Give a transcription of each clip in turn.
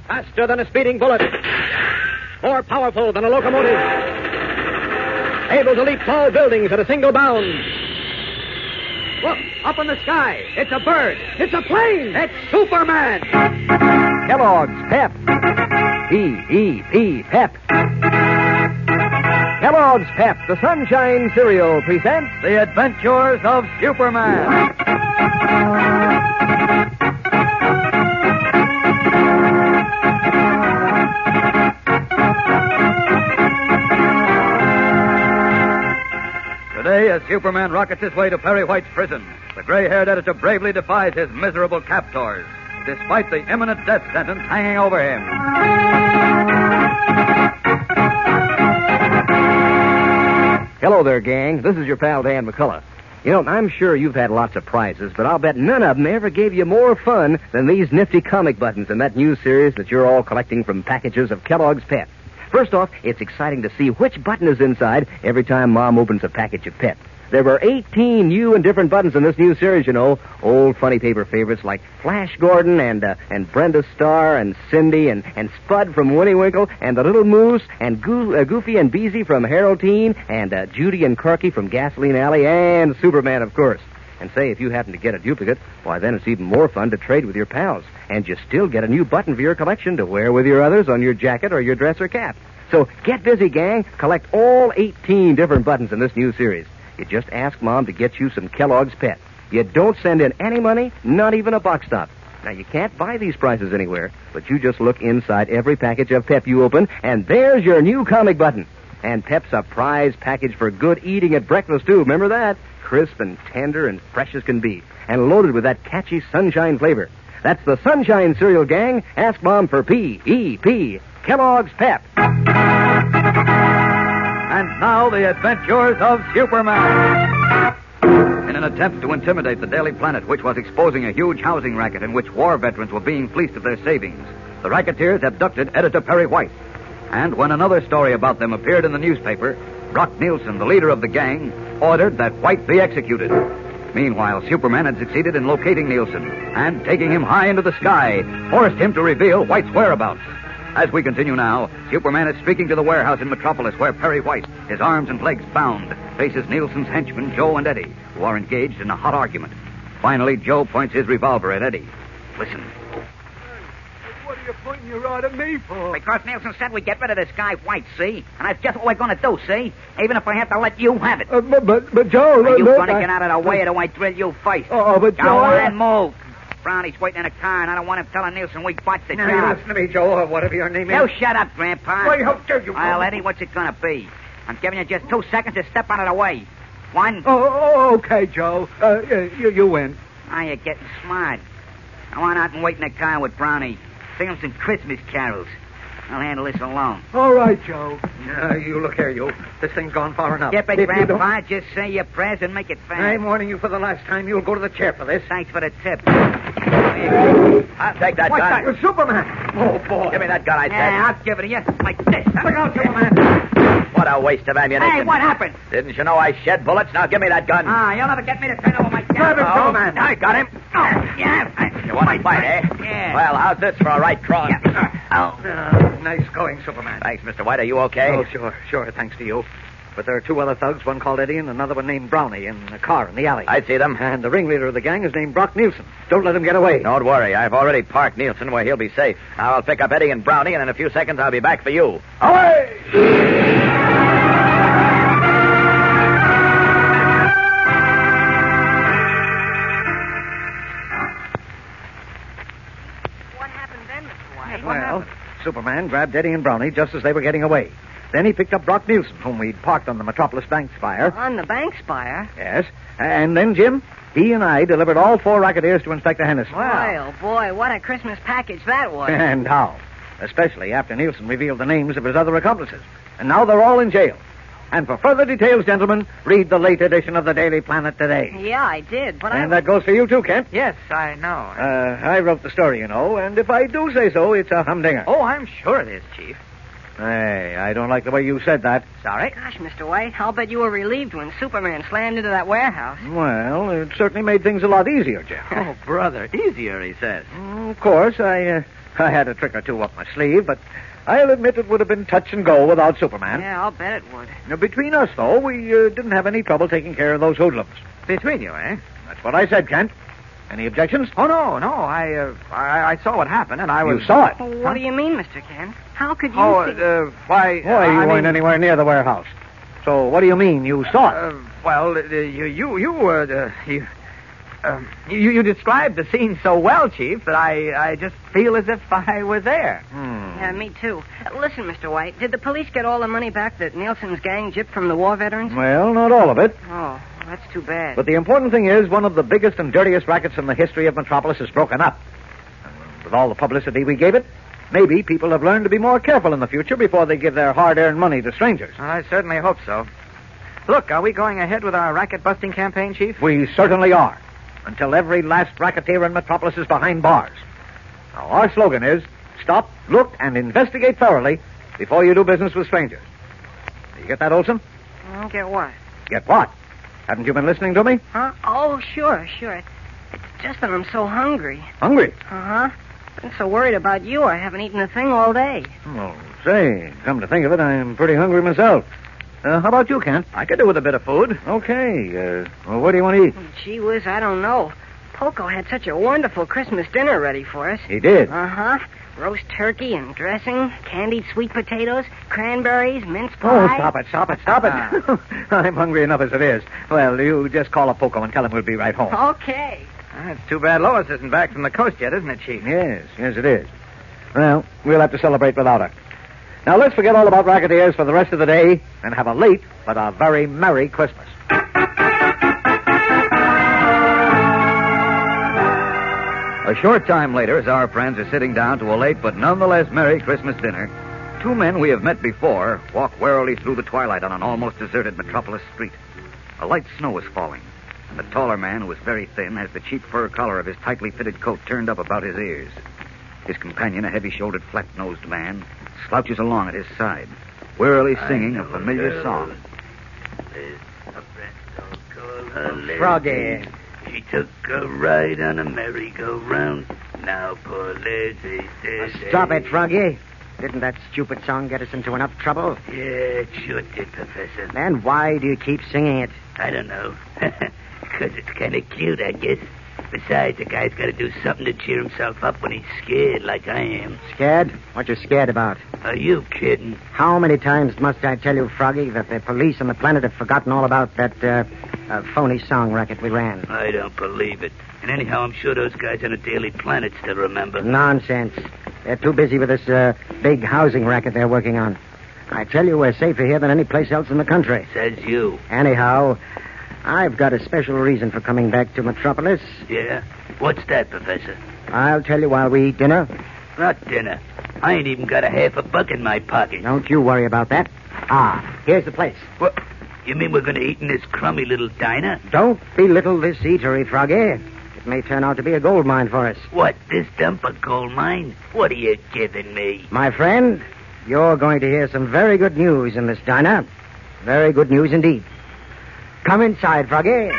Faster than a speeding bullet. More powerful than a locomotive. Able to leap tall buildings at a single bound. Look, up in the sky. It's a bird. It's a plane. It's Superman. Kellogg's Pep. P-E-P, Pep. Kellogg's Pep, the Sunshine Cereal, presents The Adventures of Superman. Today, as Superman rockets his way to Perry White's prison, the gray-haired editor bravely defies his miserable captors, despite the imminent death sentence hanging over him. Hello there, gang. This is your pal, Dan McCullough. You know, I'm sure you've had lots of prizes, but I'll bet none of them ever gave you more fun than these nifty comic buttons in that new series that you're all collecting from packages of Kellogg's Pep. First off, it's exciting to see which button is inside every time Mom opens a package of Pep. There were 18 new and different buttons in this new series, you know. Old funny paper favorites like Flash Gordon and Brenda Starr and Cindy and Spud from Winnie Winkle and the Little Moose and Goofy and Beezy from Harold Teen and Judy and Corky from Gasoline Alley and Superman, of course. And say, if you happen to get a duplicate, why, then it's even more fun to trade with your pals. And you still get a new button for your collection to wear with your others on your jacket or your dress or cap. So get busy, gang. Collect all 18 different buttons in this new series. You just ask Mom to get you some Kellogg's Pep. You don't send in any money, not even a box stop. Now, you can't buy these prices anywhere, but you just look inside every package of Pep you open, and there's your new comic button. And Pep's a prize package for good eating at breakfast, too. Remember that? Crisp and tender and fresh as can be, and loaded with that catchy sunshine flavor. That's the Sunshine Cereal, gang. Ask Mom for P-E-P, Kellogg's Pep. And now, the adventures of Superman. In an attempt to intimidate the Daily Planet, which was exposing a huge housing racket in which war veterans were being fleeced of their savings, the racketeers abducted editor Perry White. And when another story about them appeared in the newspaper, Brock Nielsen, the leader of the gang, ordered that White be executed. Meanwhile, Superman had succeeded in locating Nielsen and, taking him high into the sky, forced him to reveal White's whereabouts. As we continue now, Superman is streaking to the warehouse in Metropolis where Perry White, his arms and legs bound, faces Nielsen's henchmen, Joe and Eddie, who are engaged in a hot argument. Finally, Joe points his revolver at Eddie. Listen. What are you pointing your rod at me for? Because Nielsen said we'd get rid of this guy White, see? And that's just what we're going to do, see? Even if I have to let you have it. But Joe... Are you going to get out of the way, or do I drill you first? Oh, but Joe... Go on, move. Brownie's waiting in a car, and I don't want him telling Nielsen we botched the job. Listen to me, Joe, or whatever your name is. You shut up, Grandpa. Why, how dare you... Well, Eddie, what's it going to be? I'm giving you just 2 seconds to step out of the way. 1. Oh, okay, Joe. You win. Now you're getting smart. Come on out and wait in the car with Brownie. Sing him some Christmas carols. I'll handle this alone. All right, Joe. You look here, you. This thing's gone far enough. Skip it, Grandpa. Just say your prayers and make it fast. I'm warning you for the last time. You'll go to the chair for this. Thanks for the tip. I'll take that What's gun. that? You're Superman. Oh, boy. Give me that gun, I said. Yeah, I'll give it to you like this. Look out, Superman. What a waste of ammunition. Hey, what happened? Didn't you know I shed bullets? Now give me that gun. You'll never get me to turn over my gun. Grab him, Superman. I got him. Yeah. You want to fight, eh? Yeah. Well, how's this for a right cross? Nice going, Superman. Thanks, Mr. White. Are you okay? Oh, sure, thanks to you. But there are 2 other thugs, one called Eddie and another one named Brownie, in a car in the alley. I see them. And the ringleader of the gang is named Brock Nielsen. Don't let him get away. Don't worry. I've already parked Nielsen where he'll be safe. Now I'll pick up Eddie and Brownie, and in a few seconds I'll be back for you. Away! What happened then, Mr. White? Well, Superman grabbed Eddie and Brownie just as they were getting away. Then he picked up Brock Nielsen, whom we'd parked on the Metropolis Bank spire. On the bank spire? Yes. And then, Jim, he and I delivered all 4 racketeers to Inspector Hennessy. Boy, oh boy, what a Christmas package that was. And how? Especially after Nielsen revealed the names of his other accomplices. And now they're all in jail. And for further details, gentlemen, read the late edition of the Daily Planet today. Yeah, I did, but And that goes for you, too, Kent. Yes, I know. I wrote the story, you know, and if I do say so, it's a humdinger. Oh, I'm sure it is, Chief. Hey, I don't like the way you said that. Sorry? Gosh, Mr. White, I'll bet you were relieved when Superman slammed into that warehouse. Well, it certainly made things a lot easier, Jeff. Oh, brother, easier, he says. Of course, I had a trick or two up my sleeve, but I'll admit it would have been touch and go without Superman. Yeah, I'll bet it would. Now, between us, though, we didn't have any trouble taking care of those hoodlums. Between you, eh? That's what I said, Kent. Any objections? Oh, no. I saw what happened, and I was... You saw it? Well, what do you mean, Mr. Kent? How could you see... Why... You weren't anywhere near the warehouse. So what do you mean, you saw it? You described the scene so well, Chief, that I just feel as if I were there. Yeah, me too. Listen, Mr. White, did the police get all the money back that Nielsen's gang gypped from the war veterans? Well, not all of it. Oh, that's too bad. But the important thing is one of the biggest and dirtiest rackets in the history of Metropolis is broken up. And with all the publicity we gave it, maybe people have learned to be more careful in the future before they give their hard-earned money to strangers. I certainly hope so. Look, are we going ahead with our racket-busting campaign, Chief? We certainly are. Until every last racketeer in Metropolis is behind bars. Now, our slogan is, stop, look, and investigate thoroughly before you do business with strangers. You get that, Olson? I don't get what? Get what? Haven't you been listening to me? Huh? Oh, sure. It's just that I'm so hungry. Hungry? Uh-huh. I'm so worried about you, I haven't eaten a thing all day. Oh, say, come to think of it, I'm pretty hungry myself. How about you, Kent? I could do with a bit of food. Okay. Well, what do you want to eat? Gee whiz, I don't know. Poco had such a wonderful Christmas dinner ready for us. He did? Uh-huh. Roast turkey and dressing, candied sweet potatoes, cranberries, mince Oh, pie. stop it. I'm hungry enough as it is. Well, you just call up Poco and tell him we'll be right home. Okay. It's too bad Lois isn't back from the coast yet, isn't it, Chief? Yes, it is. Well, we'll have to celebrate without her. Now, let's forget all about racketeers for the rest of the day and have a late but a very Merry Christmas. A short time later, as our friends are sitting down to a late but nonetheless Merry Christmas dinner, two men we have met before walk warily through the twilight on an almost deserted Metropolis street. A light snow is falling, and the taller man, who is very thin, has the cheap fur collar of his tightly fitted coat turned up about his ears. His companion, a heavy-shouldered, flat-nosed man, slouches along at his side, wearily singing a familiar song. Froggy. She took a ride on a merry-go-round. Now poor Lizzie says... Stop it, Froggy. Didn't that stupid song get us into enough trouble? Yeah, it sure did, Professor. And why do you keep singing it? I don't know. Because it's kind of cute, I guess. Besides, a guy's got to do something to cheer himself up when he's scared, like I am. Scared? What you scared about? Are you kidding? How many times must I tell you, Froggy, that the police on the planet have forgotten all about that phony song racket we ran? I don't believe it. And anyhow, I'm sure those guys on the Daily Planet still remember. Nonsense. They're too busy with this big housing racket they're working on. I tell you, we're safer here than any place else in the country. Says you. Anyhow, I've got a special reason for coming back to Metropolis. Yeah? What's that, Professor? I'll tell you while we eat dinner. Not dinner. I ain't even got a $1 in my pocket. Don't you worry about that. Here's the place. What? You mean we're going to eat in this crummy little diner? Don't belittle this eatery, Froggy. It may turn out to be a gold mine for us. What, this dump a gold mine? What are you giving me? My friend, you're going to hear some very good news in this diner. Very good news indeed. Come inside, Froggy.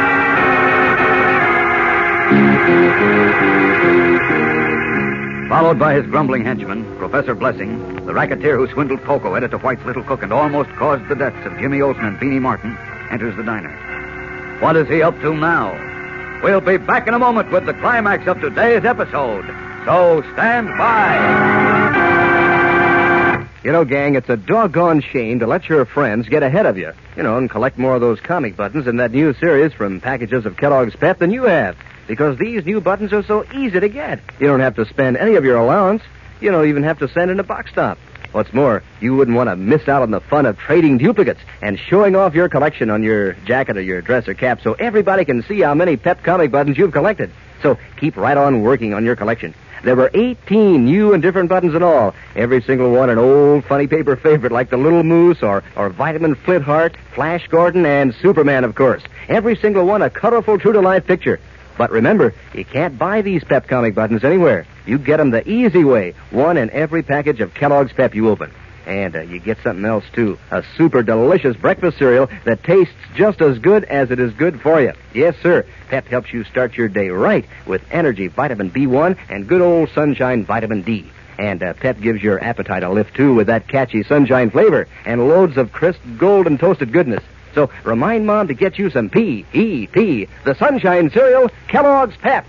Followed by his grumbling henchman, Professor Blessing, the racketeer who swindled Poco, editor White's little cook, and almost caused the deaths of Jimmy Olsen and Beanie Martin, enters the diner. What is he up to now? We'll be back in a moment with the climax of today's episode. So stand by. You know, gang, it's a doggone shame to let your friends get ahead of you, and collect more of those comic buttons in that new series from packages of Kellogg's Pep than you have. Because these new buttons are so easy to get. You don't have to spend any of your allowance. You don't even have to send in a box top. What's more, you wouldn't want to miss out on the fun of trading duplicates and showing off your collection on your jacket or your dress or cap so everybody can see how many Pep comic buttons you've collected. So keep right on working on your collection. There were 18 new and different buttons in all. Every single one an old funny paper favorite like the Little Moose or Vitamin Flint Heart, Flash Gordon, and Superman, of course. Every single one a colorful, true-to-life picture. But remember, you can't buy these Pep comic buttons anywhere. You get them the easy way, one in every package of Kellogg's Pep you open. And you get something else, too. A super delicious breakfast cereal that tastes just as good as it is good for you. Yes, sir. Pep helps you start your day right with energy vitamin B1 and good old sunshine vitamin D. And Pep gives your appetite a lift, too, with that catchy sunshine flavor and loads of crisp, golden toasted goodness. So remind Mom to get you some P-E-P, the sunshine cereal, Kellogg's Pep.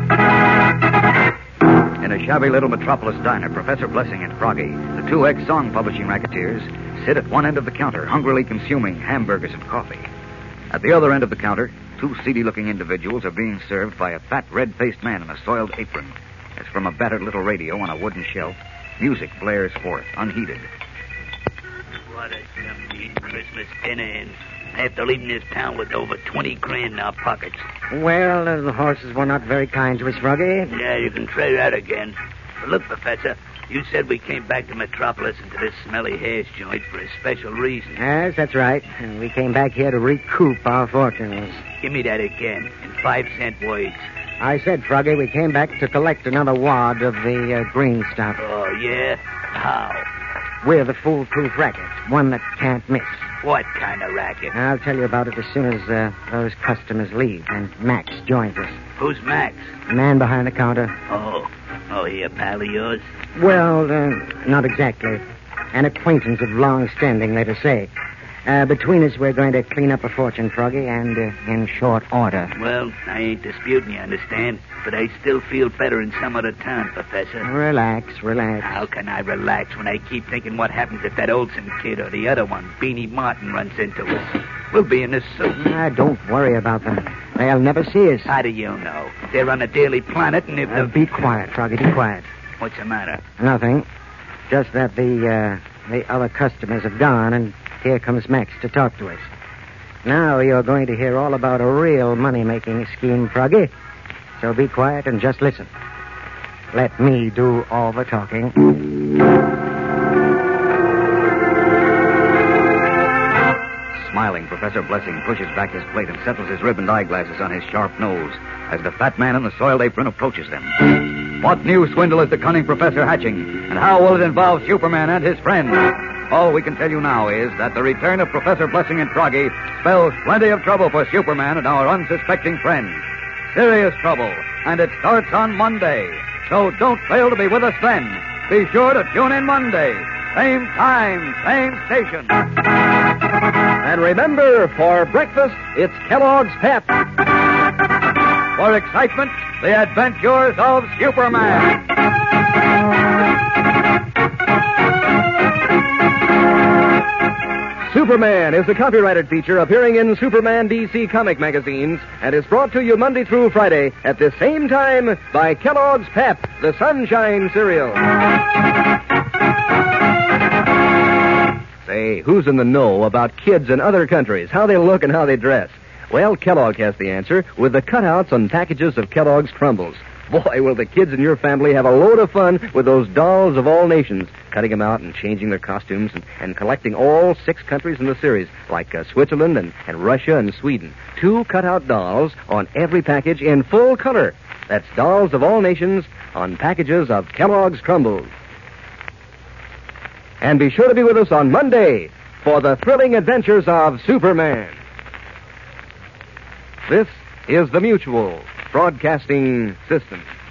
In a shabby little metropolis diner, Professor Blessing and Froggy, the two ex-song publishing racketeers, sit at one end of the counter, hungrily consuming hamburgers and coffee. At the other end of the counter, two seedy-looking individuals are being served by a fat, red-faced man in a soiled apron. As from a battered little radio on a wooden shelf, music blares forth, unheeded. What a neat Christmas dinner, and after leaving this town with over 20 grand in our pockets. Well, the horses were not very kind to us, Froggy. Yeah, you can try that again. But look, Professor, you said we came back to Metropolis and to this smelly hash joint for a special reason. Yes, that's right. And we came back here to recoup our fortunes. Give me that again, in 5-cent words. I said, Froggy, we came back to collect another wad of the green stuff. Oh, yeah? How? We're the foolproof racket, one that can't miss. What kind of racket? I'll tell you about it as soon as those customers leave and Max joins us. Who's Max? The man behind the counter. Oh, he a pal of yours? Well, not exactly. An acquaintance of long standing, let us say. Between us, we're going to clean up a fortune, Froggy, and in short order. Well, I ain't disputing, you understand, but I still feel better in some other town, Professor. Relax. How can I relax when I keep thinking what happens if that Olsen kid or the other one, Beanie Martin, runs into us? We'll be in the soup. Don't worry about them. They'll never see us. How do you know? They're on a Daily Planet, and if Be quiet, Froggy, be quiet. What's the matter? Nothing. Just that the other customers have gone, and here comes Max to talk to us. Now you're going to hear all about a real money-making scheme, Froggy. So be quiet and just listen. Let me do all the talking. Smiling, Professor Blessing pushes back his plate and settles his ribboned eyeglasses on his sharp nose as the fat man in the soiled apron approaches them. What new swindle is the cunning professor hatching, and how will it involve Superman and his friends? All we can tell you now is that the return of Professor Blessing and Froggy spells plenty of trouble for Superman and our unsuspecting friends. Serious trouble, and it starts on Monday. So don't fail to be with us then. Be sure to tune in Monday. Same time, same station. And remember, for breakfast, it's Kellogg's Pep. For excitement, the adventures of Superman. Superman is a copyrighted feature appearing in Superman DC comic magazines and is brought to you Monday through Friday at the same time by Kellogg's Pep, the Sunshine Cereal. Say, who's in the know about kids in other countries, how they look and how they dress? Well, Kellogg has the answer with the cutouts on packages of Kellogg's Crumbles. Boy, will the kids in your family have a load of fun with those dolls of all nations, cutting them out and changing their costumes and collecting all 6 countries in the series, like Switzerland and Russia and Sweden. 2 cutout dolls on every package in full color. That's dolls of all nations on packages of Kellogg's Crumbles. And be sure to be with us on Monday for the thrilling adventures of Superman. This is the Mutual Broadcasting System.